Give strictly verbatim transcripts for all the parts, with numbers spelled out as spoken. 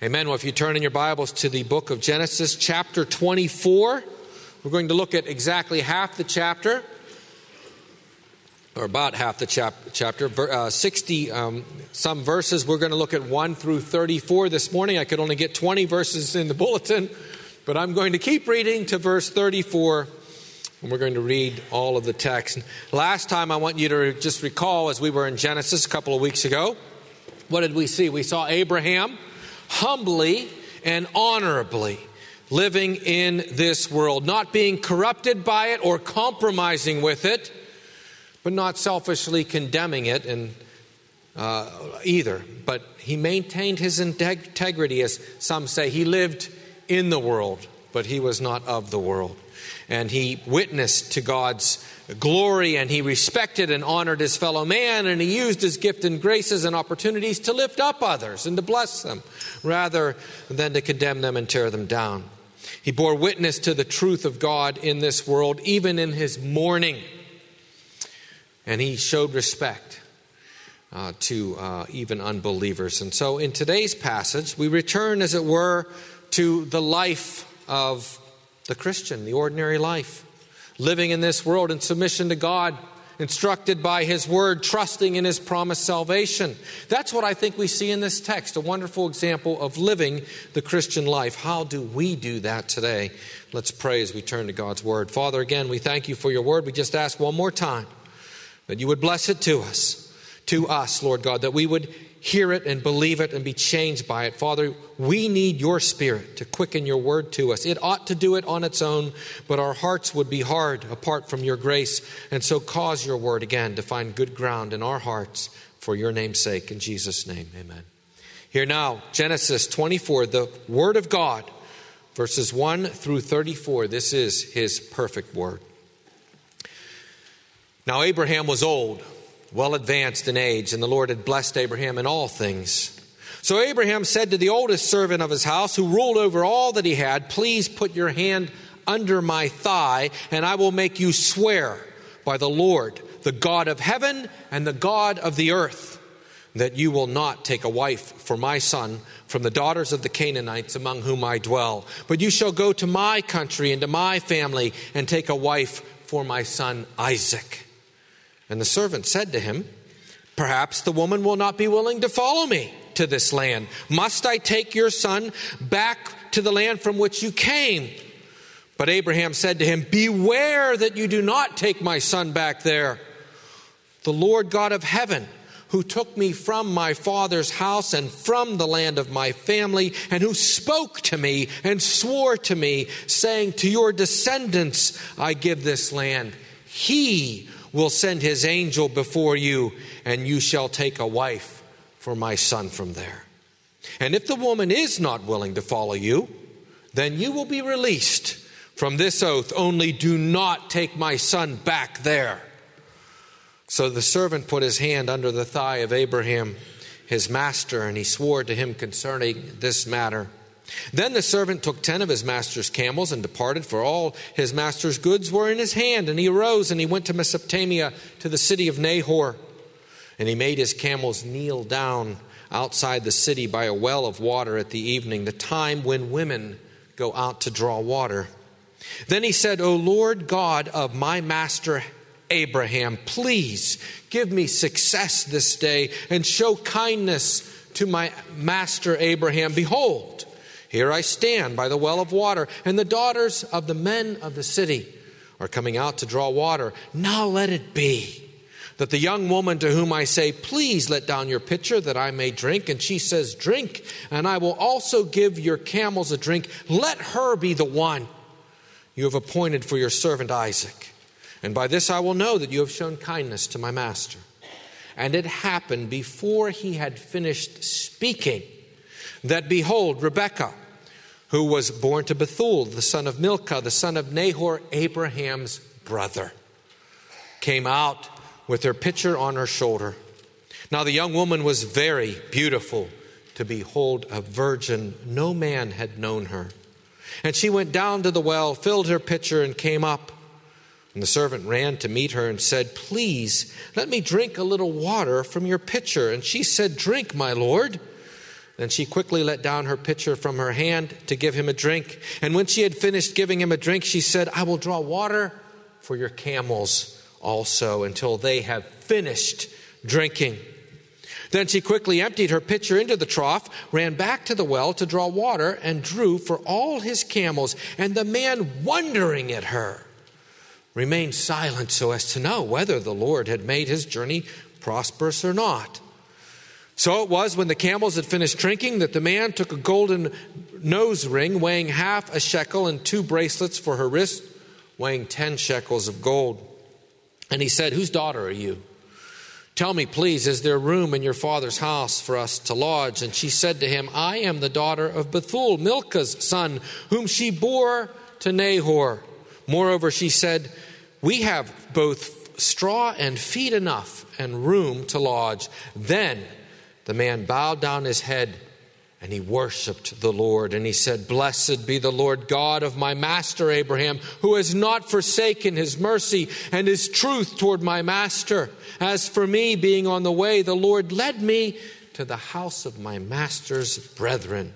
Amen. Well, if you turn in your Bibles to the book of Genesis, chapter twenty-four, we're going to look at exactly half the chapter, or about half the chap- chapter, uh, sixty um, some verses. We're going to look at one through thirty-four this morning. I could only get twenty verses in the bulletin, but I'm going to keep reading to verse thirty-four, and we're going to read all of the text. Last time, I want you to just recall, as we were in Genesis a couple of weeks ago, what did we see? We saw Abraham humbly and honorably living in this world, not being corrupted by it or compromising with it, but not selfishly condemning it and uh, either. But he maintained his integrity, as some say. He lived in the world, but he was not of the world. And he witnessed to God's glory, and he respected and honored his fellow man, and he used his gift and graces and opportunities to lift up others and to bless them, rather than to condemn them and tear them down. He bore witness to the truth of God in this world, even in his mourning. And he showed respect uh, to uh, even unbelievers. And so in today's passage, we return, as it were, to the life of the Christian, the ordinary life, living in this world in submission to God, instructed by His Word, trusting in His promised salvation. That's what I think we see in this text, a wonderful example of living the Christian life. How do we do that today? Let's pray as we turn to God's Word. Father, again, we thank you for your Word. We just ask one more time that you would bless it to us, to us, Lord God, that we would hear it and believe it and be changed by it. Father, we need your Spirit to quicken your word to us. It ought to do it on its own, but our hearts would be hard apart from your grace. And so cause your word again to find good ground in our hearts for your name's sake. In Jesus' name, amen. Here now, Genesis twenty-four, the word of God, verses one through thirty-four. This is his perfect word. Now Abraham was old, well advanced in age, and the Lord had blessed Abraham in all things. So Abraham said to the oldest servant of his house, who ruled over all that he had, "Please put your hand under my thigh, and I will make you swear by the Lord, the God of heaven and the God of the earth, that you will not take a wife for my son from the daughters of the Canaanites among whom I dwell, but you shall go to my country and to my family and take a wife for my son Isaac." And the servant said to him, "Perhaps the woman will not be willing to follow me to this land. Must I take your son back to the land from which you came?" But Abraham said to him, "Beware that you do not take my son back there. The Lord God of heaven, who took me from my father's house and from the land of my family, and who spoke to me and swore to me, saying, 'To your descendants I give this land,' he will send his angel before you, and you shall take a wife for my son from there. And if the woman is not willing to follow you, then you will be released from this oath. Only do not take my son back there." So the servant put his hand under the thigh of Abraham, his master, and he swore to him concerning this matter. Then the servant took ten of his master's camels and departed, for all his master's goods were in his hand. And he arose and he went to Mesopotamia, to the city of Nahor. And he made his camels kneel down outside the city by a well of water at the evening, the time when women go out to draw water. Then he said, "O Lord God of my master Abraham, please give me success this day and show kindness to my master Abraham. Behold, here I stand by the well of water, and the daughters of the men of the city are coming out to draw water. Now let it be that the young woman to whom I say, 'Please let down your pitcher that I may drink,' and she says, 'Drink, and I will also give your camels a drink,' let her be the one you have appointed for your servant Isaac. And by this I will know that you have shown kindness to my master." And it happened before he had finished speaking that, behold, Rebekah, who was born to Bethuel, the son of Milcah, the son of Nahor, Abraham's brother, came out with her pitcher on her shoulder. Now the young woman was very beautiful to behold, a virgin. No man had known her. And she went down to the well, filled her pitcher, and came up. And the servant ran to meet her and said, "Please, let me drink a little water from your pitcher." And she said, "Drink, my lord." Then she quickly let down her pitcher from her hand to give him a drink. And when she had finished giving him a drink, she said, I will draw water for your camels also until they have finished drinking. Then she quickly emptied her pitcher into the trough, ran back to the well to draw water, and drew for all his camels. And the man, wondering at her, remained silent so as to know whether the Lord had made his journey prosperous or not. So it was when the camels had finished drinking that the man took a golden nose ring weighing half a shekel and two bracelets for her wrist weighing ten shekels of gold. And he said, whose daughter are you? Tell me, please, is there room in your father's house for us to lodge? And she said to him, I am the daughter of Bethuel, Milcah's son, whom she bore to Nahor. Moreover, she said, we have both straw and feed enough and room to lodge. Then the man bowed down his head and he worshiped the Lord. And he said, blessed be the Lord God of my master Abraham, who has not forsaken his mercy and his truth toward my master. As for me, being on the way, the Lord led me to the house of my master's brethren.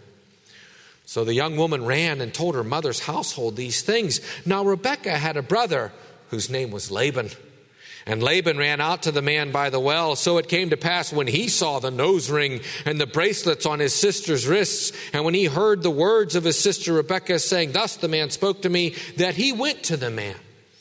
So the young woman ran and told her mother's household these things. Now Rebekah had a brother whose name was Laban. And Laban ran out to the man by the well. So it came to pass when he saw the nose ring and the bracelets on his sister's wrists, and when he heard the words of his sister Rebekah saying, thus the man spoke to me, that he went to the man.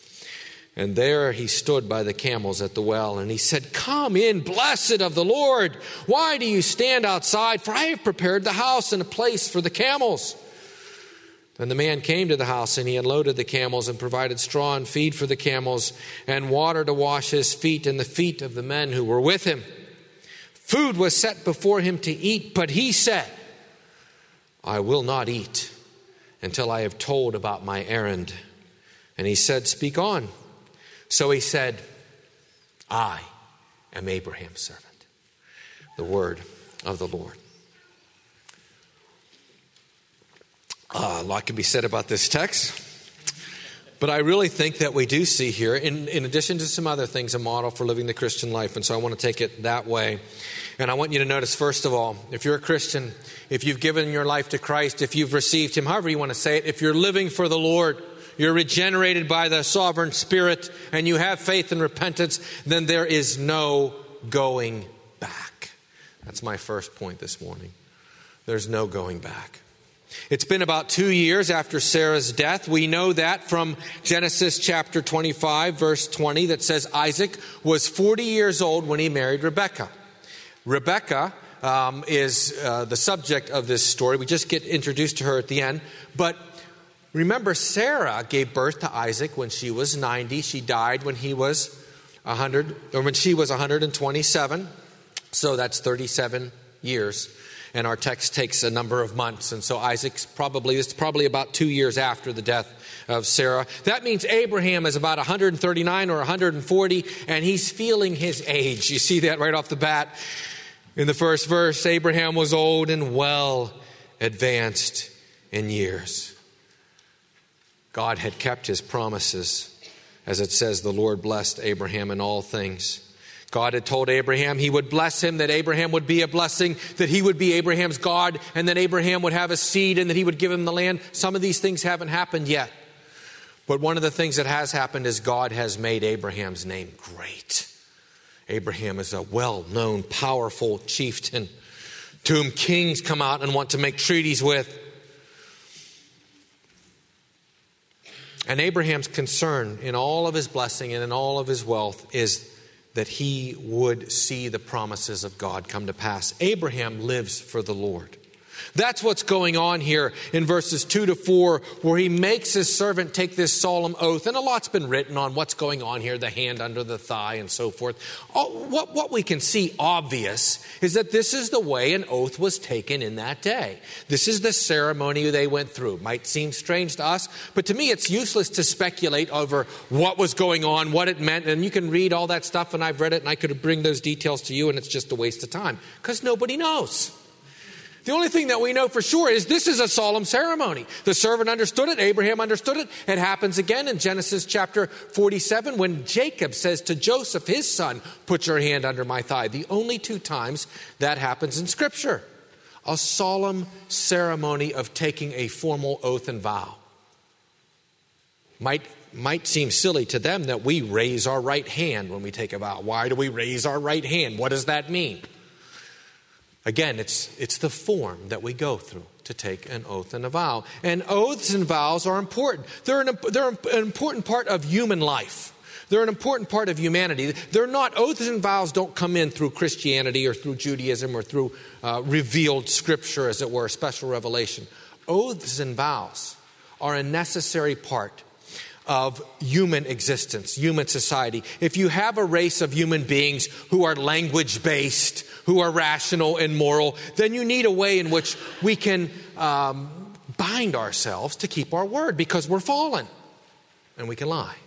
And there he stood by the camels at the well, and he said, come in, blessed of the Lord. Why do you stand outside? For I have prepared the house and a place for the camels. Then the man came to the house, and he unloaded the camels and provided straw and feed for the camels and water to wash his feet and the feet of the men who were with him. Food was set before him to eat, but he said, I will not eat until I have told about my errand. And he said, speak on. So he said, I am Abraham's servant. The word of the Lord. Uh, a lot can be said about this text, but I really think that we do see here, in, in addition to some other things, a model for living the Christian life. And so I want to take it that way. And I want you to notice, first of all, if you're a Christian, if you've given your life to Christ, if you've received him, however you want to say it, if you're living for the Lord, you're regenerated by the sovereign Spirit, and you have faith and repentance, then there is no going back. That's my first point this morning. There's no going back. It's been about two years after Sarah's death. We know that from Genesis chapter twenty-five, verse twenty, that says Isaac was forty years old when he married Rebekah. Rebekah um, is uh, the subject of this story. We just get introduced to her at the end. But remember, Sarah gave birth to Isaac when she was ninety. She died when he was one hundred, or when she was one hundred twenty-seven. So that's thirty-seven years. And our text takes a number of months. And so Isaac's probably, it's probably about two years after the death of Sarah. That means Abraham is about one hundred thirty-nine or one hundred forty, and he's feeling his age. You see that right off the bat in the first verse. Abraham was old and well advanced in years. God had kept his promises. As it says, the Lord blessed Abraham in all things. God had told Abraham he would bless him, that Abraham would be a blessing, that he would be Abraham's God, and that Abraham would have a seed, and that he would give him the land. Some of these things haven't happened yet. But one of the things that has happened is God has made Abraham's name great. Abraham is a well-known, powerful chieftain to whom kings come out and want to make treaties with. And Abraham's concern in all of his blessing and in all of his wealth is that he would see the promises of God come to pass. Abraham lives for the Lord. That's what's going on here in verses two to four, where he makes his servant take this solemn oath. And a lot's been written on what's going on here, the hand under the thigh and so forth. Oh, what, what we can see obvious is that this is the way an oath was taken in that day. This is the ceremony they went through. Might seem strange to us, but to me it's useless to speculate over what was going on, what it meant. And you can read all that stuff, and I've read it, and I could bring those details to you, and it's just a waste of time because nobody knows. The only thing that we know for sure is this is a solemn ceremony. The servant understood it. Abraham understood it. It happens again in Genesis chapter forty-seven when Jacob says to Joseph, his son, put your hand under my thigh. The only two times that happens in Scripture. a solemn ceremony of taking a formal oath and vow. Might, might seem silly to them that we raise our right hand when we take a vow. Why do we raise our right hand? What does that mean? Again, it's, it's the form that we go through to take an oath and a vow. And oaths and vows are important. They're an, they're an important part of human life. They're an important part of humanity. They're not, oaths and vows don't come in through Christianity or through Judaism or through uh, revealed scripture, as it were, special revelation. Oaths and vows are a necessary part of human existence, human society. If you have a race of human beings who are language-based, who are rational and moral, then you need a way in which we can um, bind ourselves to keep our word, because we're fallen and we can lie.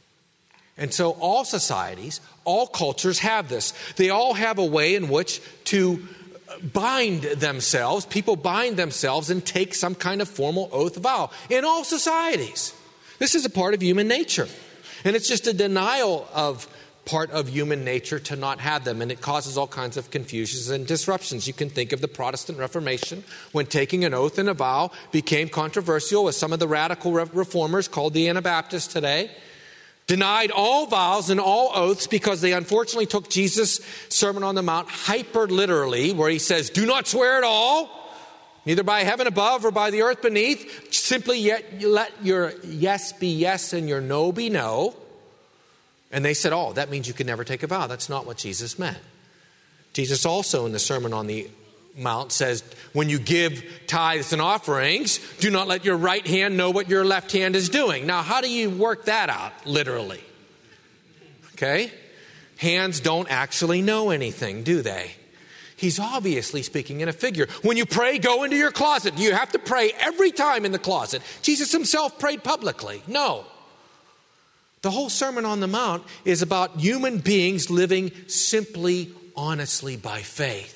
And so all societies, all cultures have this. They all have a way in which to bind themselves. People bind themselves and take some kind of formal oath vow in all societies. This is a part of human nature. And it's just a denial of part of human nature to not have them. And it causes all kinds of confusions and disruptions. You can think of the Protestant Reformation, when taking an oath and a vow became controversial, with some of the radical reformers called the Anabaptists today denied all vows and all oaths because they unfortunately took Jesus' Sermon on the Mount hyper literally, where he says, do not swear at all, neither by heaven above or by the earth beneath. Simply yet let your yes be yes and your no be no. And they said, oh, that means you can never take a vow. That's not what Jesus meant. Jesus also in the Sermon on the Mount says, when you give tithes and offerings, do not let your right hand know what your left hand is doing. Now, how do you work that out literally? Okay? Hands don't actually know anything, do they? He's obviously speaking in a figure. When you pray, go into your closet. Do you have to pray every time in the closet? Jesus himself prayed publicly. No. The whole Sermon on the Mount is about human beings living simply, honestly by faith.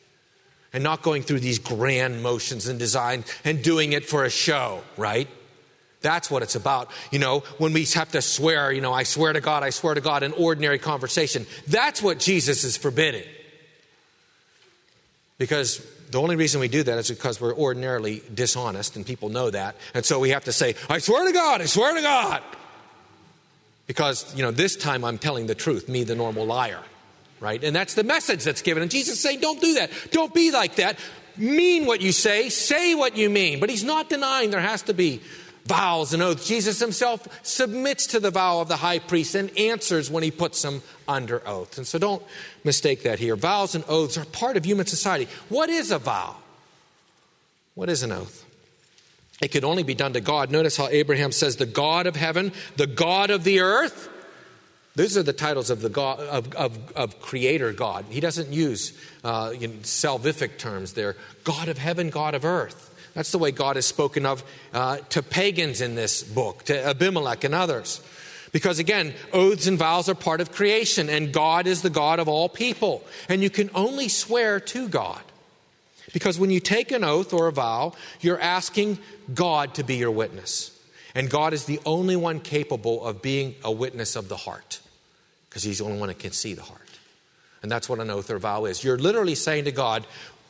And not going through these grand motions and design and doing it for a show, right? That's what it's about. You know, when we have to swear, you know, I swear to God, I swear to God in ordinary conversation. That's what Jesus is forbidding. Because the only reason we do that is because we're ordinarily dishonest, and people know that. And so we have to say, I swear to God, I swear to God. Because, you know, this time I'm telling the truth, me the normal liar. Right? And that's the message that's given. And Jesus is saying, don't do that. Don't be like that. Mean what you say. Say what you mean. But he's not denying there has to be vows and oaths. Jesus himself submits to the vow of the high priest and answers when he puts them under oath. And so don't mistake that here. Vows and oaths are part of human society. What is a vow? What is an oath? It could only be done to God. Notice how Abraham says, the God of heaven, the God of the earth. These are the titles of the God of, of, of Creator God. He doesn't use uh, you know, salvific terms there. God of heaven, God of earth. That's the way God is spoken of uh, to pagans in this book, to Abimelech and others. Because again, oaths and vows are part of creation, and God is the God of all people. And you can only swear to God. Because when you take an oath or a vow, you're asking God to be your witness. And God is the only one capable of being a witness of the heart, because he's the only one that can see the heart. And that's what an oath or vow is. You're literally saying to God,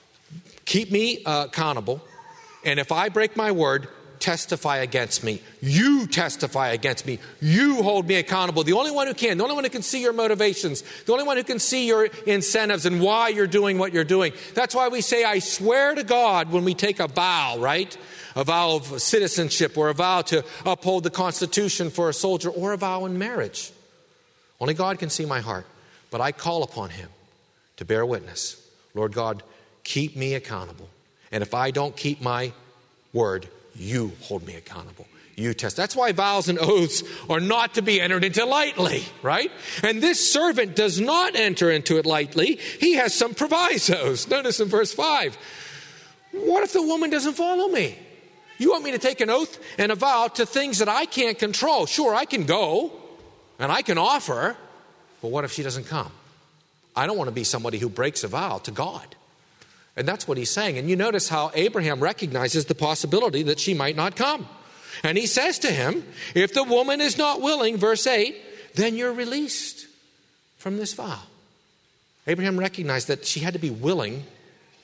keep me uh, accountable, and if I break my word, testify against me. You testify against me. You hold me accountable. The only one who can, the only one who can see your motivations, the only one who can see your incentives and why you're doing what you're doing. That's why we say, I swear to God, when we take a vow, right? A vow of citizenship, or a vow to uphold the Constitution for a soldier, or a vow in marriage. Only God can see my heart. But I call upon him to bear witness. Lord God, keep me accountable. And if I don't keep my word, you hold me accountable. You test. That's why vows and oaths are not to be entered into lightly, right? And this servant does not enter into it lightly. He has some provisos. Notice in verse five. What if the woman doesn't follow me? You want me to take an oath and a vow to things that I can't control. Sure, I can go and I can offer, but what if she doesn't come? I don't want to be somebody who breaks a vow to God. And that's what he's saying. And you notice how Abraham recognizes the possibility that she might not come. And he says to him, if the woman is not willing, verse eight, then you're released from this vow. Abraham recognized that she had to be willing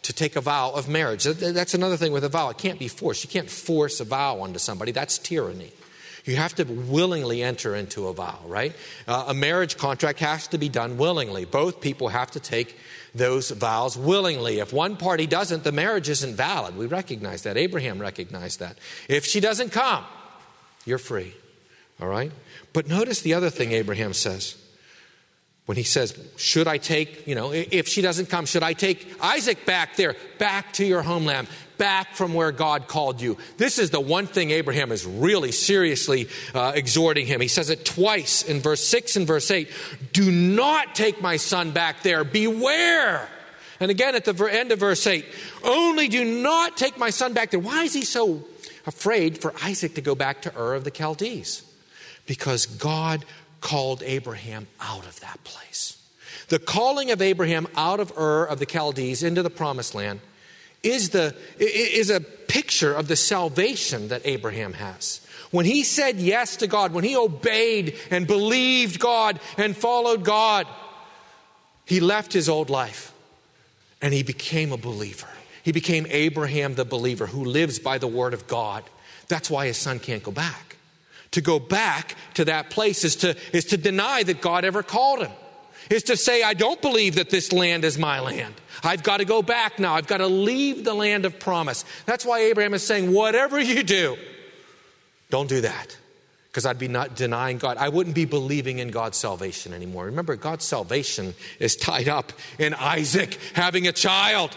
to take a vow of marriage. That's another thing with a vow. It can't be forced. You can't force a vow onto somebody. That's tyranny. You have to willingly enter into a vow, right? Uh, a marriage contract has to be done willingly. Both people have to take those vows willingly. If one party doesn't, the marriage isn't valid. We recognize that. Abraham recognized that. If she doesn't come, you're free, all right? But notice the other thing Abraham says. When he says, should I take, you know, if she doesn't come, should I take Isaac back there, back to your homeland, back from where God called you? This is the one thing Abraham is really seriously uh, exhorting him. He says it twice in verse six and verse eight. Do not take my son back there. Beware. And again at the end of verse eight, only do not take my son back there. Why is he so afraid for Isaac to go back to Ur of the Chaldees? Because God called Abraham out of that place. The calling of Abraham out of Ur of the Chaldees into the promised land is the is a picture of the salvation that Abraham has. When he said yes to God, when he obeyed and believed God and followed God, he left his old life and he became a believer. He became Abraham the believer who lives by the word of God. That's why his son can't go back. To go back to that place is to, is to deny that God ever called him. Is to say, I don't believe that this land is my land. I've got to go back now. I've got to leave the land of promise. That's why Abraham is saying, whatever you do, don't do that. Because I'd be not denying God. I wouldn't be believing in God's salvation anymore. Remember, God's salvation is tied up in Isaac having a child.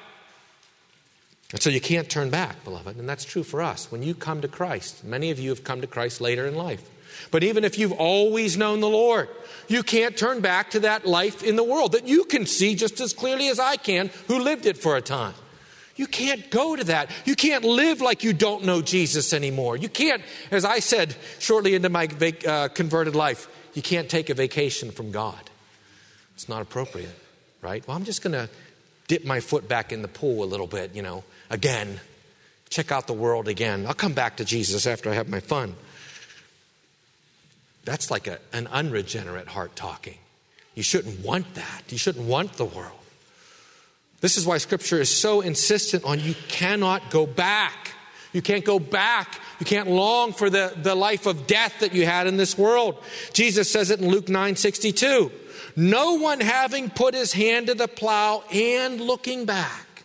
And so you can't turn back, beloved. And that's true for us. When you come to Christ, many of you have come to Christ later in life. But even if you've always known the Lord, you can't turn back to that life in the world that you can see just as clearly as I can, who lived it for a time. You can't go to that. You can't live like you don't know Jesus anymore. You can't, as I said shortly into my vac- uh, converted life, you can't take a vacation from God. It's not appropriate, right? Well, I'm just going to dip my foot back in the pool a little bit, you know, again. Check out the world again. I'll come back to Jesus after I have my fun. That's like a, an unregenerate heart talking. You shouldn't want that. You shouldn't want the world. This is why Scripture is so insistent on you cannot go back. You can't go back. You can't long for the, the life of death that you had in this world. Jesus says it in Luke nine sixty-two. No one having put his hand to the plow and looking back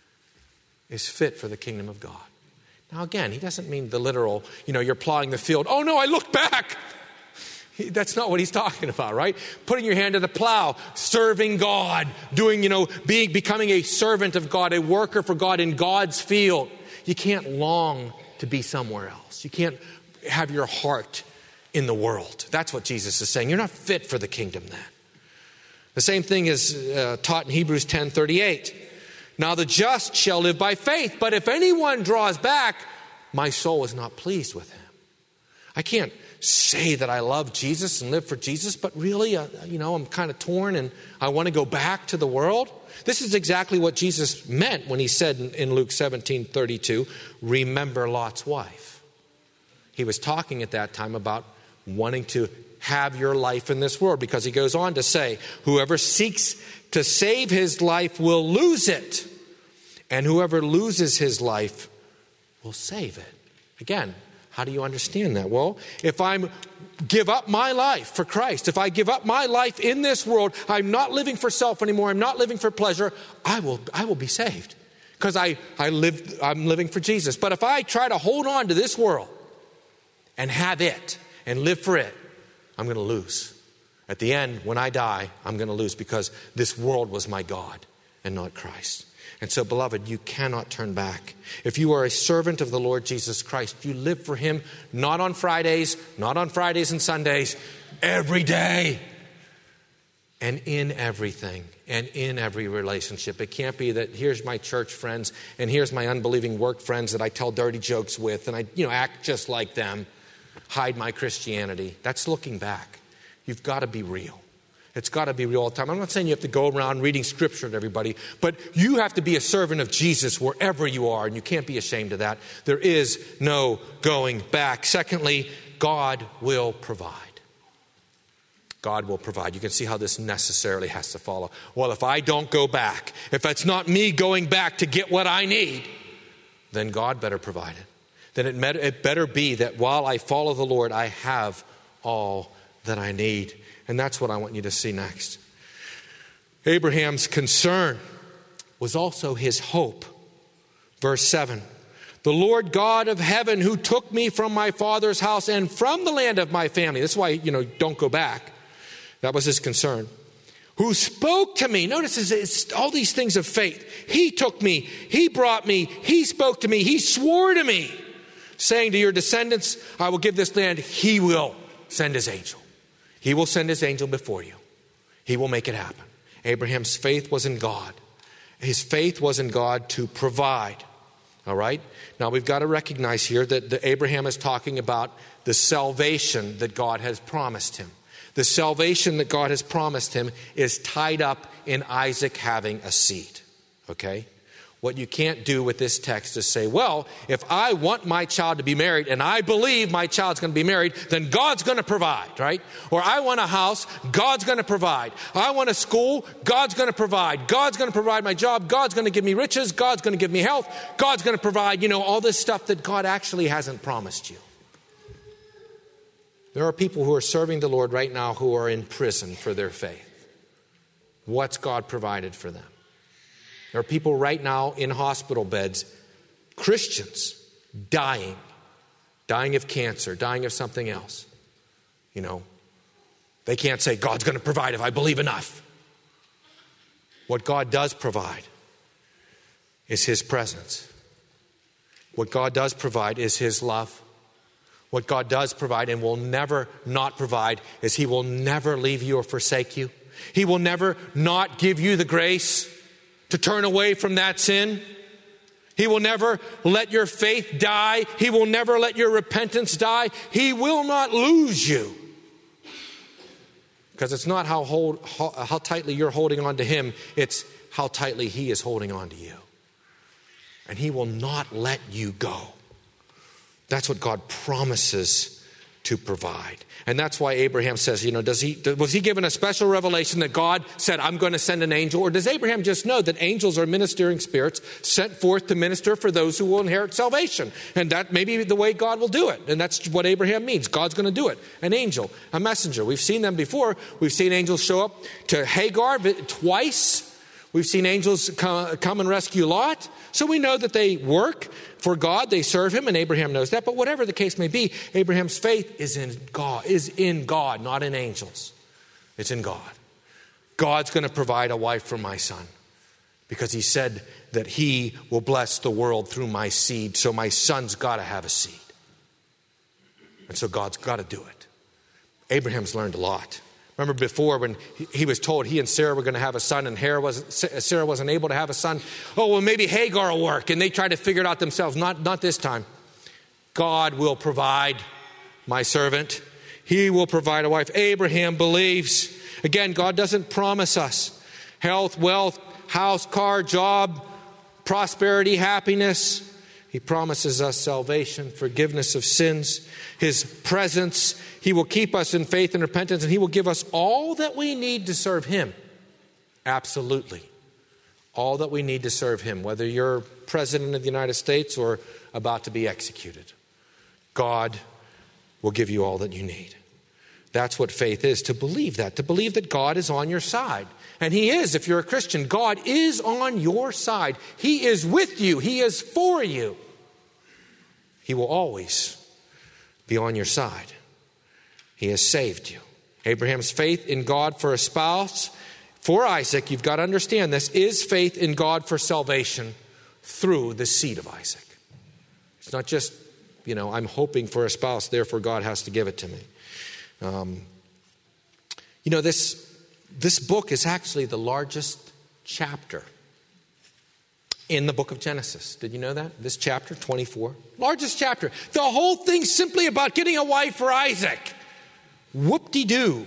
is fit for the kingdom of God. Now again, he doesn't mean the literal, you know, you're plowing the field. Oh no, I look back. That's not what he's talking about, right? Putting your hand to the plow, serving God, doing, you know, being, becoming a servant of God, a worker for God in God's field. You can't long to be somewhere else. You can't have your heart in the world. That's what Jesus is saying. You're not fit for the kingdom then. The same thing is uh, taught in Hebrews ten thirty-eight. Now the just shall live by faith, but if anyone draws back, my soul is not pleased with him. I can't say that I love Jesus and live for Jesus, but really, uh, you know, I'm kind of torn and I want to go back to the world. This is exactly what Jesus meant when he said in, in Luke seventeen thirty-two, remember Lot's wife. He was talking at that time about wanting to have your life in this world, because he goes on to say, whoever seeks to save his life will lose it, and whoever loses his life will save it. Again, how do you understand that? Well, if I give up my life for Christ, if I give up my life in this world, I'm not living for self anymore, I'm not living for pleasure, I will I will be saved. Because I, I live, I'm living for Jesus. But if I try to hold on to this world and have it and live for it, I'm going to lose. At the end, when I die, I'm going to lose, because this world was my God and not Christ. And so, beloved, you cannot turn back. If you are a servant of the Lord Jesus Christ, you live for him not on Fridays, not on Fridays and Sundays, every day. And in everything, and in every relationship. It can't be that here's my church friends and here's my unbelieving work friends that I tell dirty jokes with and I, you know, act just like them, hide my Christianity. That's looking back. You've got to be real. It's got to be real all the time. I'm not saying you have to go around reading scripture to everybody, but you have to be a servant of Jesus wherever you are, and you can't be ashamed of that. There is no going back. Secondly, God will provide. God will provide. You can see how this necessarily has to follow. Well, if I don't go back, if it's not me going back to get what I need, then God better provide it. Then it, met, it better be that while I follow the Lord, I have all that I need. And that's what I want you to see next. Abraham's concern was also his hope. Verse seven. The Lord God of heaven, who took me from my father's house and from the land of my family. That's why, you know, don't go back. That was his concern. Who spoke to me. Notice it's, it's all these things of faith. He took me. He brought me. He spoke to me. He swore to me, saying to your descendants, I will give this land. He will send his angel. He will send his angel before you. He will make it happen. Abraham's faith was in God. His faith was in God to provide. All right? Now we've got to recognize here that the Abraham is talking about the salvation that God has promised him. The salvation that God has promised him is tied up in Isaac having a seed. Okay? What you can't do with this text is say, well, if I want my child to be married and I believe my child's going to be married, then God's going to provide, right? Or I want a house, God's going to provide. I want a school, God's going to provide. God's going to provide my job. God's going to give me riches. God's going to give me health. God's going to provide, you know, all this stuff that God actually hasn't promised you. There are people who are serving the Lord right now who are in prison for their faith. What's God provided for them? There are people right now in hospital beds, Christians, dying, dying of cancer, dying of something else. You know, they can't say, God's going to provide if I believe enough. What God does provide is his presence. What God does provide is his love. What God does provide and will never not provide is he will never leave you or forsake you. He will never not give you the grace to turn away from that sin. He will never let your faith die. He will never let your repentance die. He will not lose you. Because it's not how, hold, how, how tightly you're holding on to him. It's how tightly he is holding on to you. And he will not let you go. That's what God promises to provide. And that's why Abraham says, you know, does he was he given a special revelation that God said, I'm going to send an angel? Or does Abraham just know that angels are ministering spirits sent forth to minister for those who will inherit salvation? And that may be the way God will do it. And that's what Abraham means. God's going to do it. An angel, a messenger. We've seen them before. We've seen angels show up to Hagar twice. We've seen angels come and rescue Lot. So we know that they work for God. They serve him, and Abraham knows that. But whatever the case may be, Abraham's faith is in God, is in God, not in angels. It's in God. God's going to provide a wife for my son because he said that he will bless the world through my seed. So my son's got to have a seed. And so God's got to do it. Abraham's learned a lot. Remember before when he was told he and Sarah were going to have a son and Sarah wasn't able to have a son. Oh, well, maybe Hagar will work. And they tried to figure it out themselves. Not, not this time. God will provide my servant. He will provide a wife. Abraham believes. Again, God doesn't promise us health, wealth, house, car, job, prosperity, happiness. He promises us salvation, forgiveness of sins, his presence. He will keep us in faith and repentance, and he will give us all that we need to serve him. Absolutely. All that we need to serve him, whether you're president of the United States or about to be executed. God will give you all that you need. That's what faith is, to believe that, to believe that God is on your side. And he is, if you're a Christian. God is on your side. He is with you. He is for you. He will always be on your side. He has saved you. Abraham's faith in God for a spouse, for Isaac, you've got to understand this, is faith in God for salvation through the seed of Isaac. It's not just, you know, I'm hoping for a spouse, therefore God has to give it to me. Um, you know, this... This book is actually the largest chapter in the book of Genesis. Did you know that? This chapter, twenty-four. Largest chapter. The whole thing's simply about getting a wife for Isaac. Whoop-de-doo.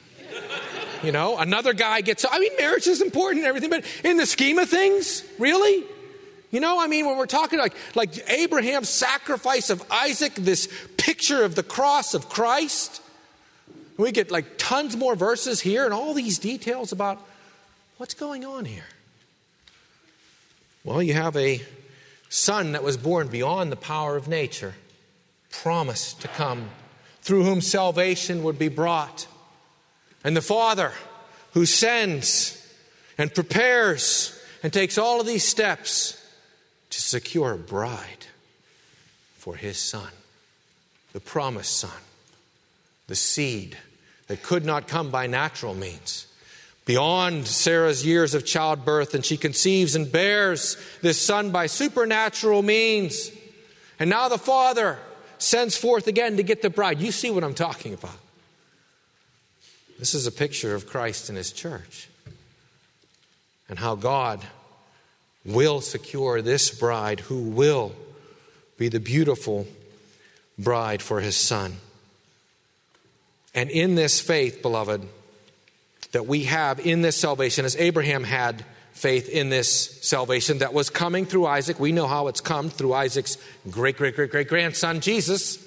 You know, another guy gets... I mean, marriage is important and everything, but in the scheme of things, really? You know, I mean, when we're talking like, like Abraham's sacrifice of Isaac, this picture of the cross of Christ... We get like tons more verses here and all these details about what's going on here. Well, you have a son that was born beyond the power of nature, promised to come, through whom salvation would be brought. And the Father who sends and prepares and takes all of these steps to secure a bride for his son, the promised son, the seed that could not come by natural means. Beyond Sarah's years of childbirth, and she conceives and bears this son by supernatural means. And now the Father sends forth again to get the bride. You see what I'm talking about. This is a picture of Christ and his church, and how God will secure this bride who will be the beautiful bride for his son. And in this faith, beloved, that we have in this salvation, as Abraham had faith in this salvation that was coming through Isaac. We know how it's come through Isaac's great, great, great, great grandson, Jesus.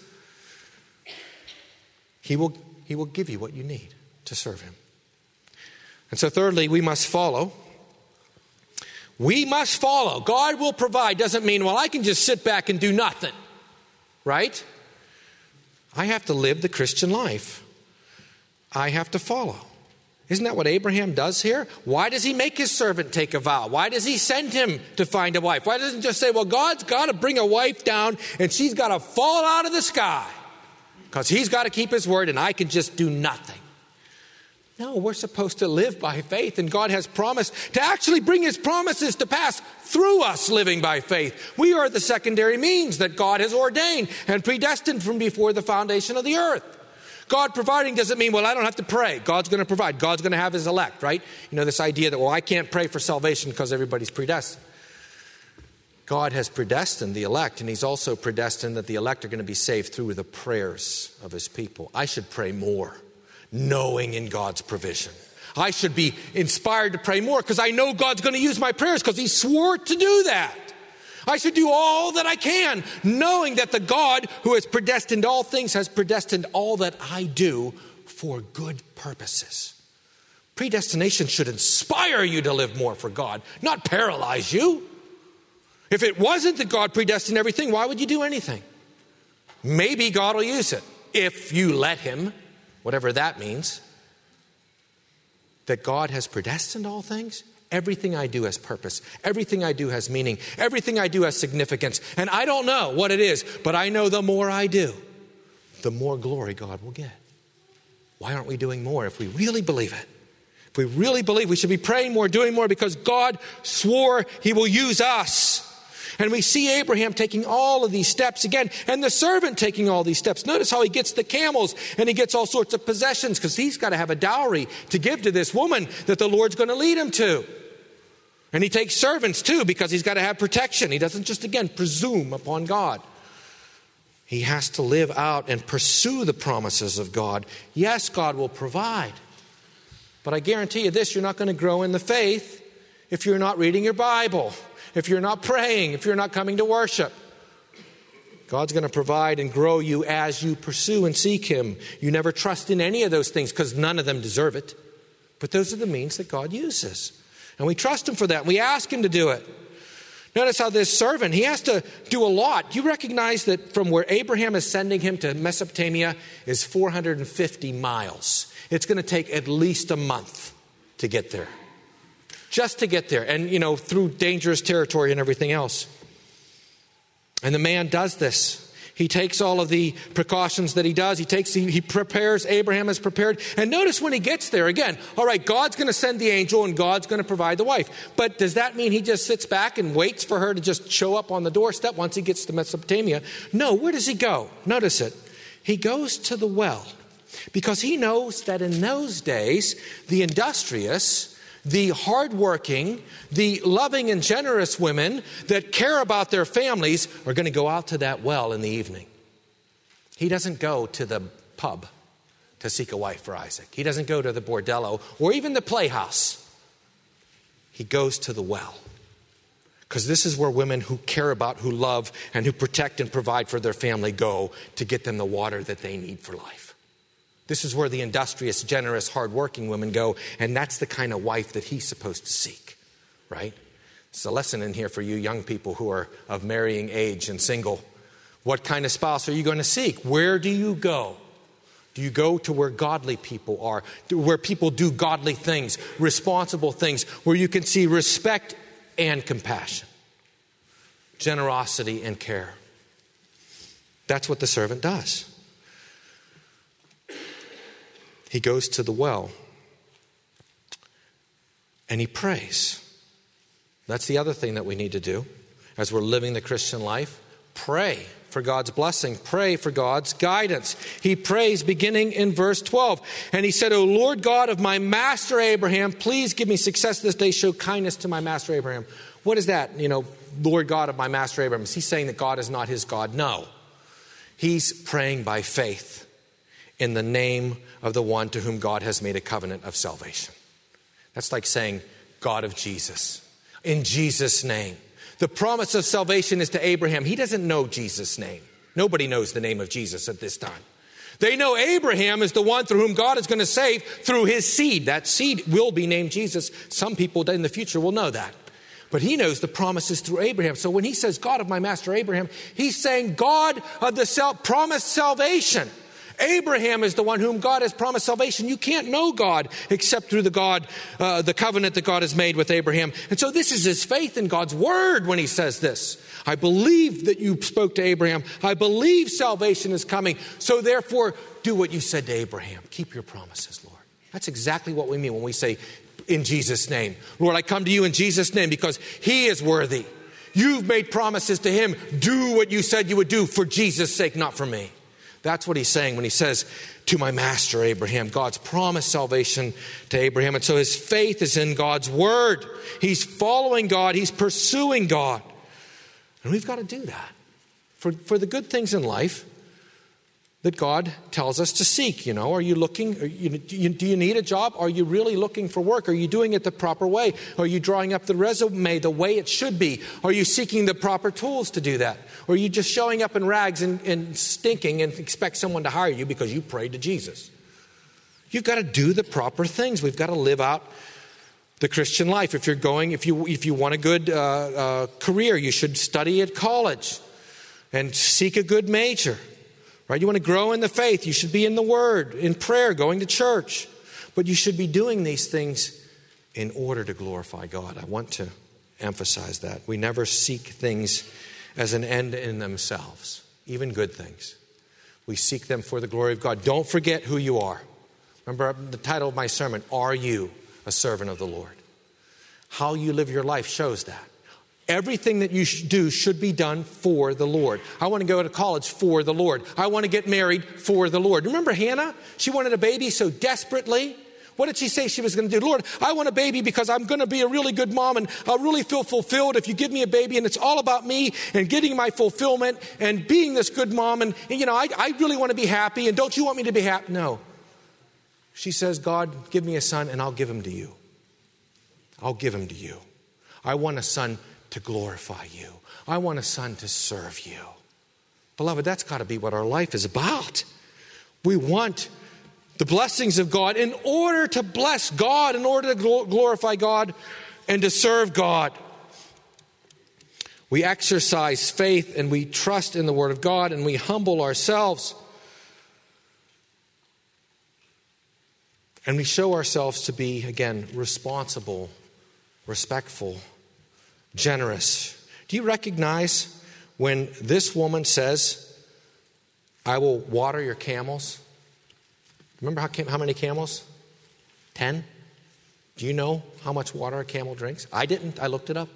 He will, he will give you what you need to serve him. And so thirdly, we must follow. We must follow. God will provide doesn't mean, well, I can just sit back and do nothing. Right? I have to live the Christian life. I have to follow. Isn't that what Abraham does here? Why does he make his servant take a vow? Why does he send him to find a wife? Why doesn't he just say, well, God's got to bring a wife down and she's got to fall out of the sky because he's got to keep his word and I can just do nothing? No, we're supposed to live by faith, and God has promised to actually bring his promises to pass through us living by faith. We are the secondary means that God has ordained and predestined from before the foundation of the earth. God providing doesn't mean, well, I don't have to pray. God's going to provide. God's going to have his elect, right? You know, this idea that, well, I can't pray for salvation because everybody's predestined. God has predestined the elect, and he's also predestined that the elect are going to be saved through the prayers of his people. I should pray more, knowing in God's provision. I should be inspired to pray more because I know God's going to use my prayers because he swore to do that. I should do all that I can, knowing that the God who has predestined all things has predestined all that I do for good purposes. Predestination should inspire you to live more for God, not paralyze you. If it wasn't that God predestined everything, why would you do anything? Maybe God will use it if you let him, whatever that means. That God has predestined all things. Everything I do has purpose. Everything I do has meaning. Everything I do has significance. And I don't know what it is, but I know the more I do, the more glory God will get. Why aren't we doing more if we really believe it? If we really believe, we should be praying more, doing more, because God swore he will use us. And we see Abraham taking all of these steps again, and the servant taking all these steps. Notice how he gets the camels and he gets all sorts of possessions because he's got to have a dowry to give to this woman that the Lord's going to lead him to. And he takes servants too because he's got to have protection. He doesn't just, again, presume upon God. He has to live out and pursue the promises of God. Yes, God will provide. But I guarantee you this, you're not going to grow in the faith if you're not reading your Bible, if you're not praying, if you're not coming to worship. God's going to provide and grow you as you pursue and seek him. You never trust in any of those things because none of them deserve it. But those are the means that God uses. And we trust him for that. We ask him to do it. Notice how this servant, he has to do a lot. You recognize that from where Abraham is sending him to Mesopotamia is four hundred fifty miles. It's going to take at least a month to get there. Just to get there. And, you know, through dangerous territory and everything else. And the man does this. He takes all of the precautions that he does. He takes, he, he prepares, Abraham is prepared. And notice when he gets there, again, all right, God's going to send the angel and God's going to provide the wife. But does that mean he just sits back and waits for her to just show up on the doorstep once he gets to Mesopotamia? No, where does he go? Notice it. He goes to the well because he knows that in those days, the industrious, the hardworking, the loving and generous women that care about their families are going to go out to that well in the evening. He doesn't go to the pub to seek a wife for Isaac. He doesn't go to the bordello or even the playhouse. He goes to the well. Because this is where women who care about, who love, and who protect and provide for their family go to get them the water that they need for life. This is where the industrious, generous, hardworking women go, and that's the kind of wife that he's supposed to seek, right? It's a lesson in here for you young people who are of marrying age and single. What kind of spouse are you going to seek? Where do you go? Do you go to where godly people are, where people do godly things, responsible things, where you can see respect and compassion, generosity and care? That's what the servant does. He goes to the well and he prays. That's the other thing that we need to do as we're living the Christian life. Pray for God's blessing. Pray for God's guidance. He prays beginning in verse twelve. And he said, O Lord God of my master Abraham, please give me success this day. Show kindness to my master Abraham. What is that? You know, Lord God of my master Abraham. Is he saying that God is not his God? No. He's praying by faith in the name of the one to whom God has made a covenant of salvation. That's like saying, God of Jesus. In Jesus' name. The promise of salvation is to Abraham. He doesn't know Jesus' name. Nobody knows the name of Jesus at this time. They know Abraham is the one through whom God is going to save through his seed. That seed will be named Jesus. Some people in the future will know that. But he knows the promises through Abraham. So when he says, God of my master Abraham, he's saying God of the sal- promised salvation. Abraham is the one whom God has promised salvation. You can't know God except through the God, uh, the covenant that God has made with Abraham. And so this is his faith in God's word when he says this. I believe that you spoke to Abraham. I believe salvation is coming. So therefore, do what you said to Abraham. Keep your promises, Lord. That's exactly what we mean when we say, in Jesus' name. Lord, I come to you in Jesus' name because he is worthy. You've made promises to him. Do what you said you would do for Jesus' sake, not for me. That's what he's saying when he says, to my master Abraham. God's promised salvation to Abraham. And so his faith is in God's word. He's following God. He's pursuing God. And we've got to do that. For, for the good things in life that God tells us to seek. You know, are you looking, are you, do, you, do you need a job? Are you really looking for work? Are you doing it the proper way? Are you drawing up the resume the way it should be? Are you seeking the proper tools to do that? Or are you just showing up in rags and, and stinking and expect someone to hire you because you prayed to Jesus? You've got to do the proper things. We've got to live out the Christian life. If you're going, if you if you want a good uh, uh, career, you should study at college and seek a good major. Right? You want to grow in the faith. You should be in the Word, in prayer, going to church. But you should be doing these things in order to glorify God. I want to emphasize that. We never seek things as an end in themselves, even good things. We seek them for the glory of God. Don't forget who you are. Remember the title of my sermon, Are You a Servant of the Lord? How you live your life shows that. Everything that you do should be done for the Lord. I want to go to college for the Lord. I want to get married for the Lord. Remember Hannah? She wanted a baby so desperately. What did she say she was going to do? Lord, I want a baby because I'm going to be a really good mom and I'll really feel fulfilled if you give me a baby and it's all about me and getting my fulfillment and being this good mom. And, and you know, I, I really want to be happy and don't you want me to be happy? No. She says, God, give me a son and I'll give him to you. I'll give him to you. I want a son to glorify you. I want a son to serve you. Beloved, that's got to be what our life is about. We want the blessings of God in order to bless God, in order to glorify God and to serve God. We exercise faith and we trust in the Word of God and we humble ourselves. And we show ourselves to be, again, responsible, respectful, generous. Do you recognize when this woman says, I will water your camels? Remember how, how many camels? Ten? Do you know how much water a camel drinks? I didn't. I looked it up.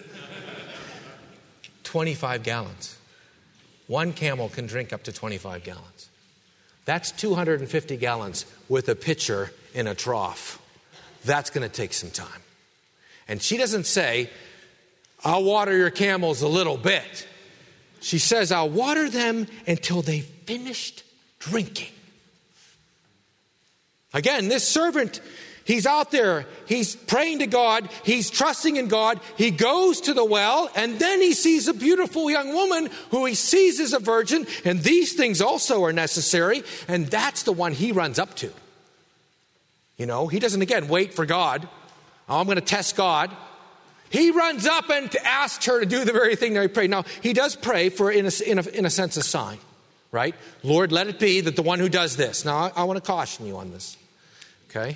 twenty-five gallons. One camel can drink up to twenty-five gallons. That's two hundred fifty gallons with a pitcher in a trough. That's going to take some time. And she doesn't say, I'll water your camels a little bit. She says, I'll water them until they've finished drinking. Again, this servant He's out there. He's praying to God. He's trusting in God. He goes to the well, and then he sees a beautiful young woman who he sees as a virgin. And these things also are necessary. And that's the one he runs up to. You know, he doesn't, again, wait for God. Oh, I'm going to test God. He runs up and asks her to do the very thing that he prayed. Now, he does pray for, in a, in a, in a sense, a sign, right? Lord, let it be that the one who does this. Now, I, I want to caution you on this, okay?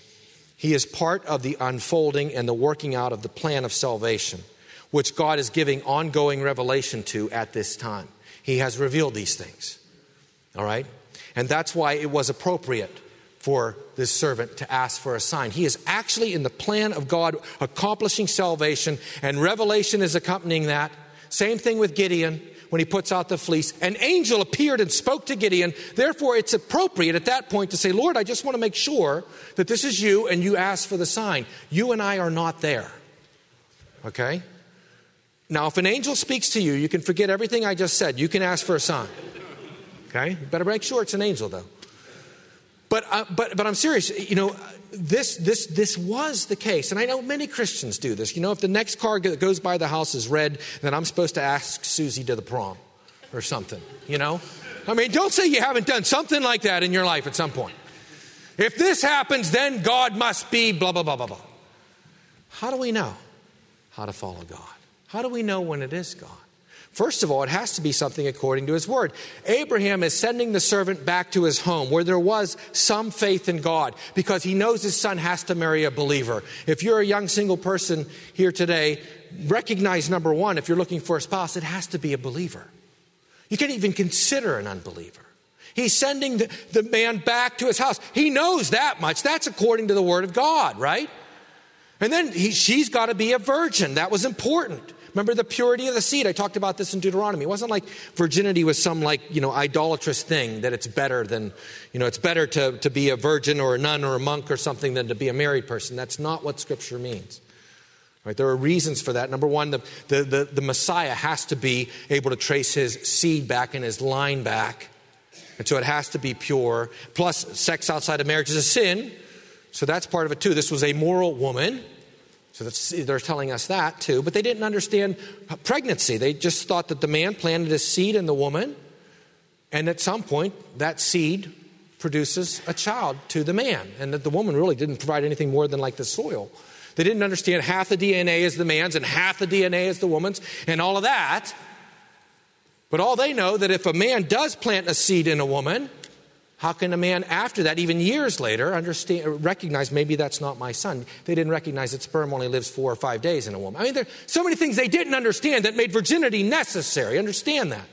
He is part of the unfolding and the working out of the plan of salvation, which God is giving ongoing revelation to at this time. He has revealed these things, all right? And that's why it was appropriate for this servant to ask for a sign. He is actually in the plan of God accomplishing salvation, and revelation is accompanying that. Same thing with Gideon when he puts out the fleece. An angel appeared and spoke to Gideon. Therefore, it's appropriate at that point to say, Lord, I just want to make sure that this is you and you ask for the sign. You and I are not there. Okay? Now, if an angel speaks to you, you can forget everything I just said. You can ask for a sign. Okay? You better make sure it's an angel, though. But uh, but but I'm serious. You know, this this this was the case, and I know many Christians do this. You know, if the next car that goes by the house is red, then I'm supposed to ask Susie to the prom, or something. You know, I mean, don't say you haven't done something like that in your life at some point. If this happens, then God must be blah blah blah blah blah. How do we know how to follow God? How do we know when it is God? First of all, it has to be something according to his word. Abraham is sending the servant back to his home where there was some faith in God because he knows his son has to marry a believer. If you're a young single person here today, recognize, number one, if you're looking for a spouse, it has to be a believer. You can't even consider an unbeliever. He's sending the, the man back to his house. He knows that much. That's according to the word of God, right? And then he, she's got to be a virgin. That was important. Remember the purity of the seed. I talked about this in Deuteronomy. It wasn't like virginity was some like, you know, idolatrous thing that it's better than, you know, it's better to, to be a virgin or a nun or a monk or something than to be a married person. That's not what Scripture means. Right? There are reasons for that. Number one, the, the, the, the Messiah has to be able to trace his seed back and his line back. And so it has to be pure. Plus, sex outside of marriage is a sin. So that's part of it too. This was a moral woman. So that's, they're telling us that too. But they didn't understand pregnancy. They just thought that the man planted a seed in the woman. And at some point, that seed produces a child to the man. And that the woman really didn't provide anything more than like the soil. They didn't understand half the D N A is the man's and half the D N A is the woman's and all of that. But all they know that if a man does plant a seed in a woman, how can a man after that, even years later, understand, recognize maybe that's not my son? They didn't recognize that sperm only lives four or five days in a woman. I mean, there are so many things they didn't understand that made virginity necessary. Understand that.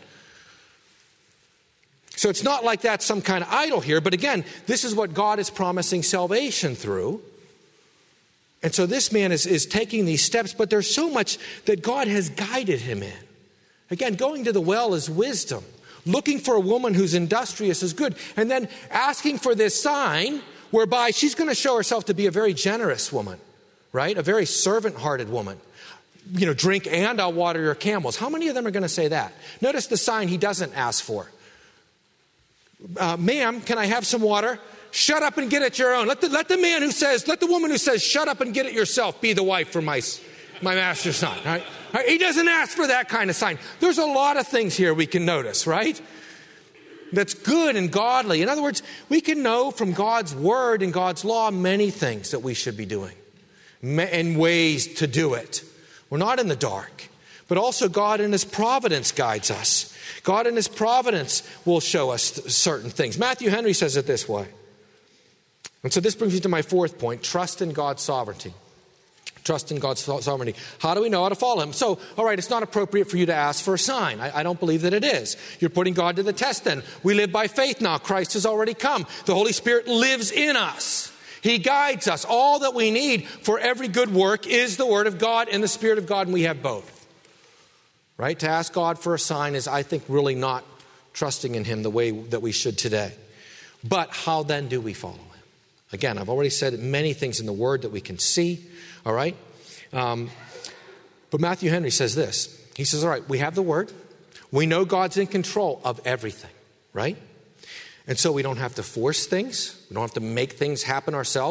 So it's not like that's some kind of idol here. But again, this is what God is promising salvation through. And so this man is, is taking these steps, but there's so much that God has guided him in. Again, going to the well is wisdom. Looking for a woman who's industrious is good. And then asking for this sign whereby she's going to show herself to be a very generous woman, right? A very servant-hearted woman. You know, drink and I'll water your camels. How many of them are going to say that? Notice the sign he doesn't ask for. Uh, ma'am, can I have some water? Shut up and get it your own. Let the, let the man who says, let the woman who says, shut up and get it yourself be the wife for my, my master's son, right? He doesn't ask for that kind of sign. There's a lot of things here we can notice, right? That's good and godly. In other words, we can know from God's word and God's law many things that we should be doing and ways to do it. We're not in the dark. But also God in his providence guides us. God in his providence will show us certain things. Matthew Henry says it this way. And so this brings me to my fourth point, trust in God's sovereignty. Trust in God's sovereignty. How do we know how to follow him? So, all right, it's not appropriate for you to ask for a sign. I, I don't believe that it is. You're putting God to the test then. We live by faith now. Christ has already come. The Holy Spirit lives in us. He guides us. All that we need for every good work is the Word of God and the Spirit of God, and we have both. Right? To ask God for a sign is, I think, really not trusting in him the way that we should today. But how then do we follow him? Again, I've already said many things in the Word that we can see. All right? Um, but Matthew Henry says this. He says, all right, we have the Word. We know God's in control of everything, right? And so we don't have to force things. We don't have to make things happen ourselves.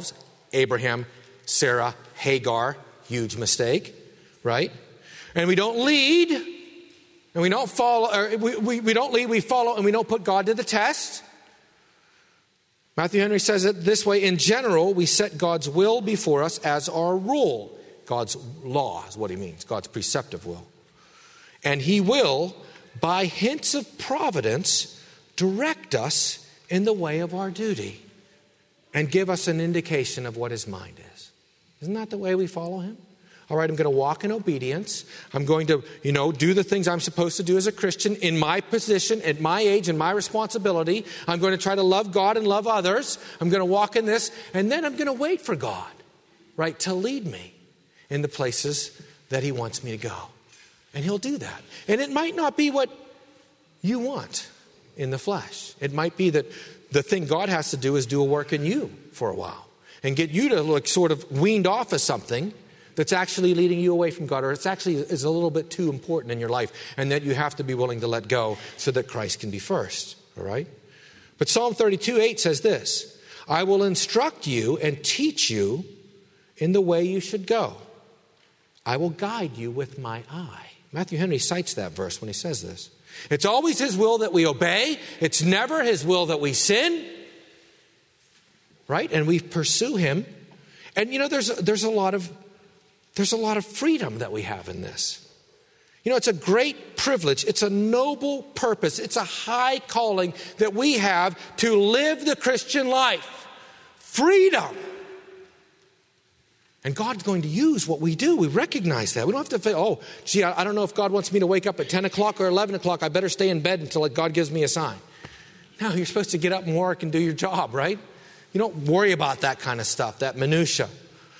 Abraham, Sarah, Hagar, huge mistake, right? And we don't lead, and we don't follow, or we, we, we don't lead, we follow, and we don't put God to the test. Matthew Henry says it this way: in general, we set God's will before us as our rule. God's law is what he means, God's preceptive will. And he will, by hints of providence, direct us in the way of our duty and give us an indication of what his mind is. Isn't that the way we follow him? All right, I'm going to walk in obedience. I'm going to, you know, do the things I'm supposed to do as a Christian in my position, at my age, and my responsibility. I'm going to try to love God and love others. I'm going to walk in this, and then I'm going to wait for God, right, to lead me in the places that he wants me to go. And he'll do that. And it might not be what you want in the flesh. It might be that the thing God has to do is do a work in you for a while and get you to look sort of weaned off of something that's actually leading you away from God, or it's actually is a little bit too important in your life, and that you have to be willing to let go so that Christ can be first. All right? But Psalm thirty-two eight says this: I will instruct you and teach you in the way you should go. I will guide you with my eye. Matthew Henry cites that verse when he says this. It's always his will that we obey. It's never his will that we sin. Right? And we pursue him. And you know, there's there's a lot of there's a lot of freedom that we have in this. You know, it's a great privilege. It's a noble purpose. It's a high calling that we have to live the Christian life. Freedom. And God's going to use what we do. We recognize that. We don't have to feel, oh, gee, I don't know if God wants me to wake up at ten o'clock or eleven o'clock. I better stay in bed until God gives me a sign. No, you're supposed to get up and work and do your job, right? You don't worry about that kind of stuff, that minutia.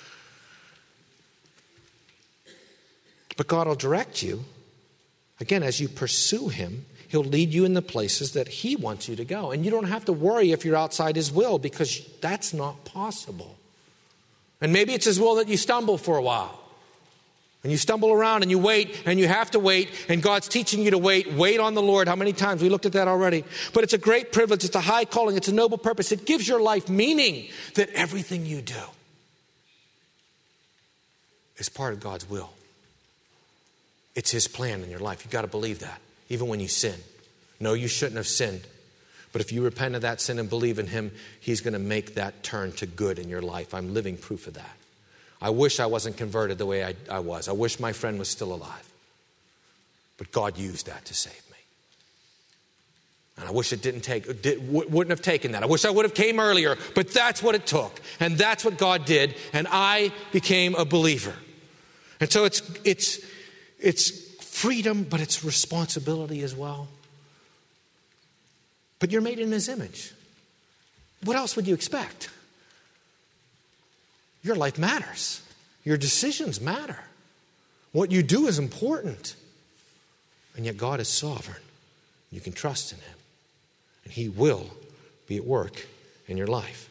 But God will direct you. Again, as you pursue him, he'll lead you in the places that he wants you to go. And you don't have to worry if you're outside his will, because that's not possible. And maybe it's his will that you stumble for a while. And you stumble around and you wait and you have to wait. And God's teaching you to wait. Wait on the Lord. How many times? We looked at that already. But it's a great privilege. It's a high calling. It's a noble purpose. It gives your life meaning that everything you do is part of God's will. It's his plan in your life. You've got to believe that. Even when you sin. No, you shouldn't have sinned. But if you repent of that sin and believe in him, he's going to make that turn to good in your life. I'm living proof of that. I wish I wasn't converted the way I, I was. I wish my friend was still alive. But God used that to save me. And I wish it didn't take, did, wouldn't have taken that. I wish I would have came earlier. But that's what it took. And that's what God did. And I became a believer. And so it's it's it's freedom, but it's responsibility as well. But you're made in his image. What else would you expect? Your life matters. Your decisions matter. What you do is important. And yet God is sovereign. You can trust in him. And he will be at work in your life.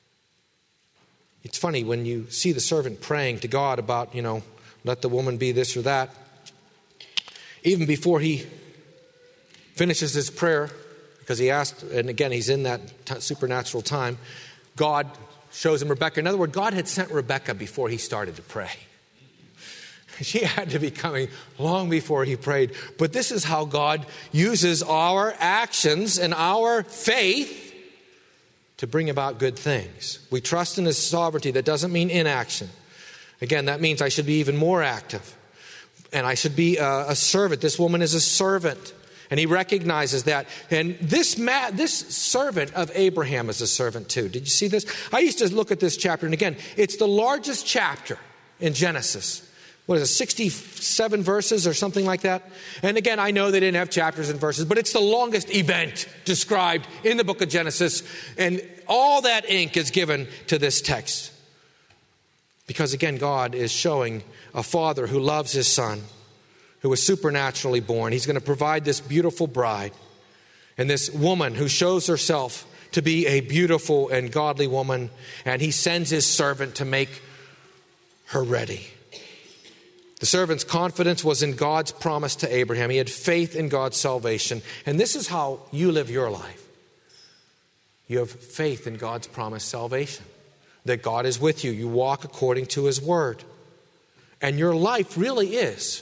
It's funny when you see the servant praying to God about, you know, let the woman be this or that. Even before he finishes his prayer, because he asked, and again, he's in that t- supernatural time, God shows him Rebekah. In other words, God had sent Rebekah before he started to pray. She had to be coming long before he prayed. But this is how God uses our actions and our faith to bring about good things. We trust in his sovereignty. That doesn't mean inaction. Again, that means I should be even more active. And I should be a, a servant. This woman is a servant. And he recognizes that. And this ma- this servant of Abraham is a servant too. Did you see this? I used to look at this chapter. And again, it's the largest chapter in Genesis. What is it, sixty-seven verses or something like that? And again, I know they didn't have chapters and verses, but it's the longest event described in the book of Genesis. And all that ink is given to this text. Because again, God is showing a father who loves his son, who was supernaturally born. He's going to provide this beautiful bride. And this woman who shows herself to be a beautiful and godly woman. And he sends his servant to make her ready. The servant's confidence was in God's promise to Abraham. He had faith in God's salvation. And this is how you live your life. You have faith in God's promised salvation. that God is with you. You walk according to his word. And your life really is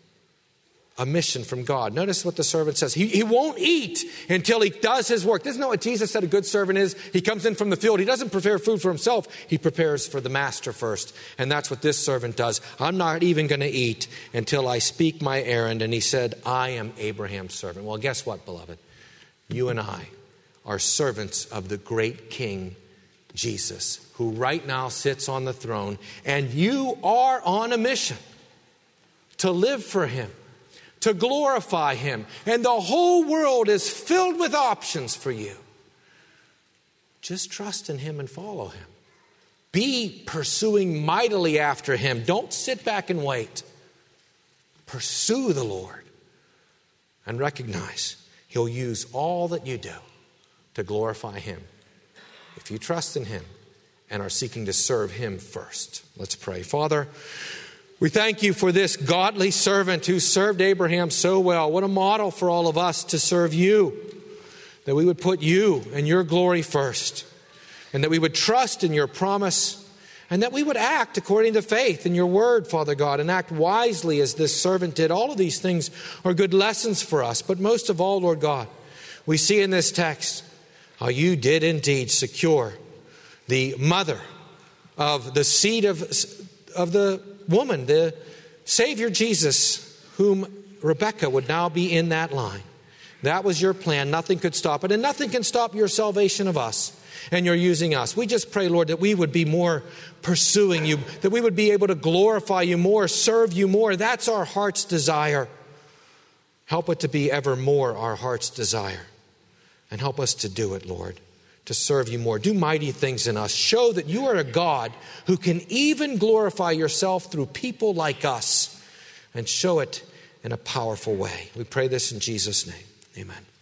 a mission from God. Notice what the servant says. He, he won't eat until he does his work. Isn't that what Jesus said a good servant is? He comes in from the field. He doesn't prepare food for himself. He prepares for the master first. And that's what this servant does. I'm not even going to eat until I speak my errand. And he said, I am Abraham's servant. Well, guess what, beloved? You and I are servants of the great King Jesus, who right now sits on the throne. And you are on a mission to live for him, to glorify him. And the whole world is filled with options for you. Just trust in him and follow him. Be pursuing mightily after him. Don't sit back and wait. Pursue the Lord and recognize he'll use all that you do to glorify him if you trust in him and are seeking to serve him first. Let's pray. Father, we thank you for this godly servant who served Abraham so well. What a model for all of us to serve you, that we would put you and your glory first, and that we would trust in your promise, and that we would act according to faith in your word, Father God, and act wisely as this servant did. All of these things are good lessons for us. But most of all, Lord God, we see in this text how you did indeed secure the mother of the seed of, of the woman, the Savior Jesus, whom Rebekah would now be in that line. That was your plan. Nothing could stop it. And nothing can stop your salvation of us. And you're using us. We just pray, Lord, that we would be more pursuing you, that we would be able to glorify you more, serve you more. That's our heart's desire. Help it to be ever more our heart's desire. And help us to do it, Lord, to serve you more. Do mighty things in us. Show that you are a God who can even glorify yourself through people like us, and show it in a powerful way. We pray this in Jesus' name. Amen.